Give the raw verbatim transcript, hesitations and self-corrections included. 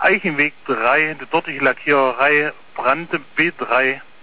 Eichenweg drei, die dortige Lackiererei Brande B drei